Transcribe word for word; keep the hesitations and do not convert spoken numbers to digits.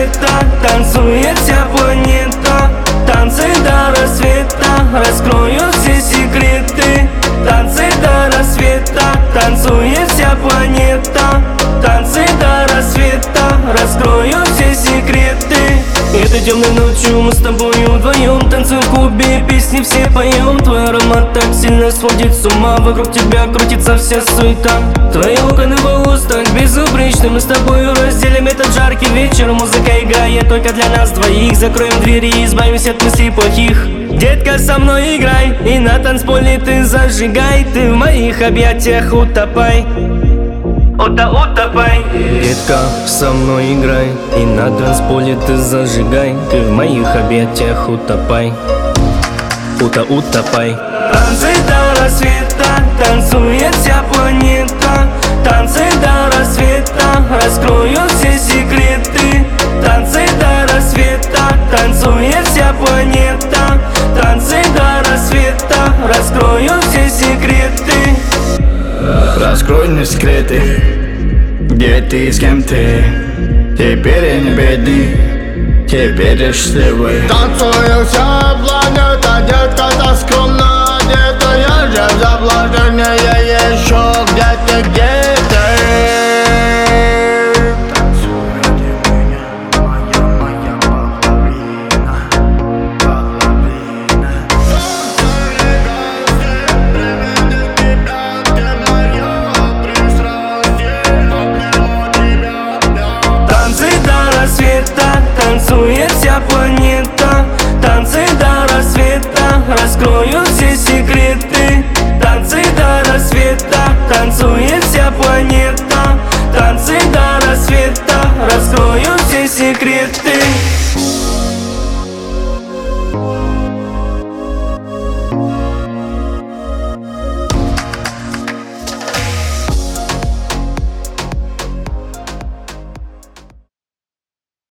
рассвета танцует вся планета. Танцы до рассвета раскроют все секреты. Танцы до рассвета танцует вся планета. Танцы до рассвета раскроют все секреты. Этой темной ночью мы с тобою вдвоем танцуем в клубе, песни все поем. Твой аромат так сильно сводит с ума, вокруг тебя крутится вся суета. Твои локоны волос так безупречны, мы с тобою разделим этот жаркий вечер. Музыка играет только для нас двоих, закроем двери и избавимся от мыслей плохих. Детка, со мной играй, и на танцполе ты зажигай. Ты в моих объятиях утопай, Ута, утопай. Детка, со мной играй, и на танцполе ты зажигай. Ты в моих объятиях утопай, Ута, утопай. Танцы до рассвета танцует вся планета. Танцы до рассвета раскроют все секреты. Танцы до рассвета танцует вся планета. Танцы до рассвета раскроют все секреты. Раскрой мне секреты, где ты и с кем ты. Теперь я не бедный, теперь я счастливый. Танцую вся планета, детка, так скромно одета. Я же в заблуждении еще, где ты, где ты. Танцуй для меня, моя, моя половина, половина. Приведу тебя, где мое пристрастие, обниму тебя. Танцы до рассвета танцует вся планета. Танцы до рассвета раскроют все секреты. Танцы до рассвета танцует вся планета. Танцы до рассвета раскроют все секреты.